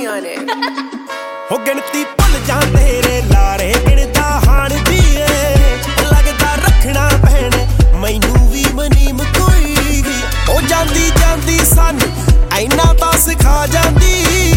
Money on it. हो गिनती भुल जा तेरे लारे गिनदा हाण दी ए लगदा रखना पैणे मैनू भी मनीम कोई ओ जांदी जांदी सानू ऐना तां सिखा जांदी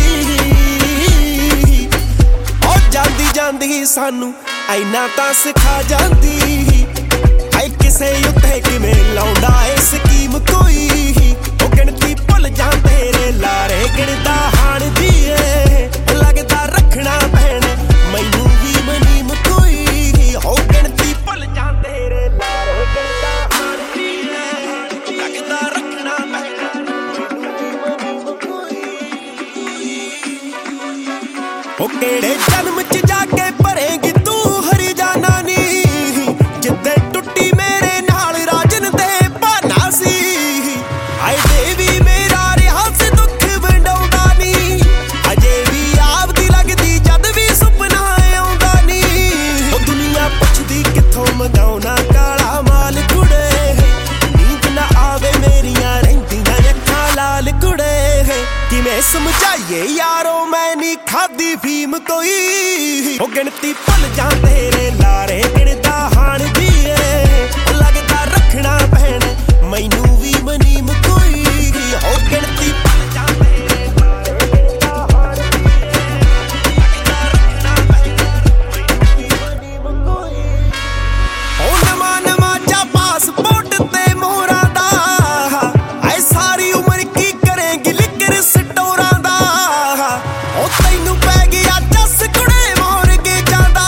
ओ जांदी जांदी सानू ऐना तां सिखा जांदी ऐ किसे उत्ते किवें लाउंदा ए स्कीम कोई ओ गिनती भुल जा तेरे लारे गिनदा हाण दी ए लगदा रखना पैणे मैनू भी मनीम कोई हो गिनती भुल जा तेरे लारे गिनदा हाण दी ए लगदा रखना पैणे मैनू भी मनीम कोई हो केड़े जन्म च जाके भरेगी तू हरी जाना नी जिद्दे टुट्टी मेरे नाल राजन दे बहाना सी आए देवी मेरा रिहा से दुख वंडाउंदा नी अजे भी आपदी लगदी जद भी सुपना आउंदा नी ओ दुनिया पुछदी किथों मंगाउना काला माल कुड़े नींद ना आवे मेरियां रहिंदियां अखां लाल कुड़े किवें समझाइए यारो मैं नी खादी फीम कोई ओ गिनती भुल जा तेरे लारे गिनदा हाण दी ए लगदा रखना पैणे मैनू भी मनीम कोई हो गिनती भुल जा तेरे लारे गिनदा हाण दी ए लगदा रखना पैणे मैनू भी मनीम कोई ओ नवा नवा जा पासपोर्ट ते मोहरां दा ऐ सारी उम्र की करेंगी लिकर स्टोरां दा ओ तैनू पै गया जस कुड़े मोर के जांदा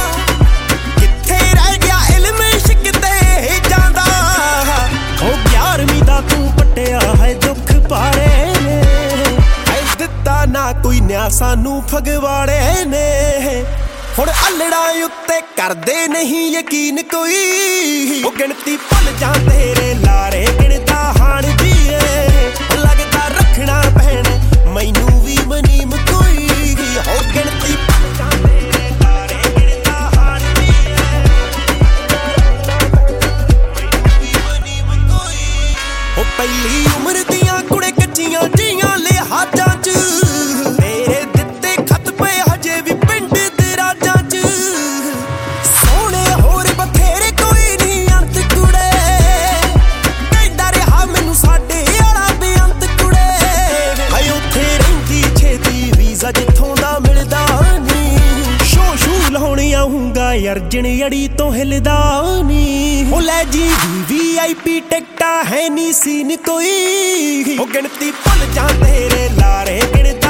किथे रह गया इल्म इश्क ते जांदा ओ 11वीं दा तू पट्टिया है दुख पारे ने ऐ दित्ता ना कोई न्या सानू फगवाड़े ने हुण अल्लड़ा उत्ते करदे नहीं यकीन कोई ओ गिनती भुल जा तेरे लारे गिनदा हाण दी ए लगदा रखना पैणे मैनू भी मनीम कोई हो गिनती भुल जा तेरे लारे गिनदा हाण दी ए मनीम कोई ओ पहली उम्र दियां कुड़े कच्चियां जियां लिहाजां च तेरे दित्ते खत पे हजे भी पिंड दे राजां च सोहणे होर बथेरे कोई नहीं अंत कुड़े कहंदा रहा मैनू साडे आला बेअंत कुड़े हाय उत्थे रहिंदी छेती वीज़ा जिथों दा मिलदा नी शो शू लाउण आऊंगा अर्जन अड़ी तो हिलदा नी ओ लै जी VIP टिकटा है नी सीन कोई ओ गिनती भुल जा तेरे लारे गिनदा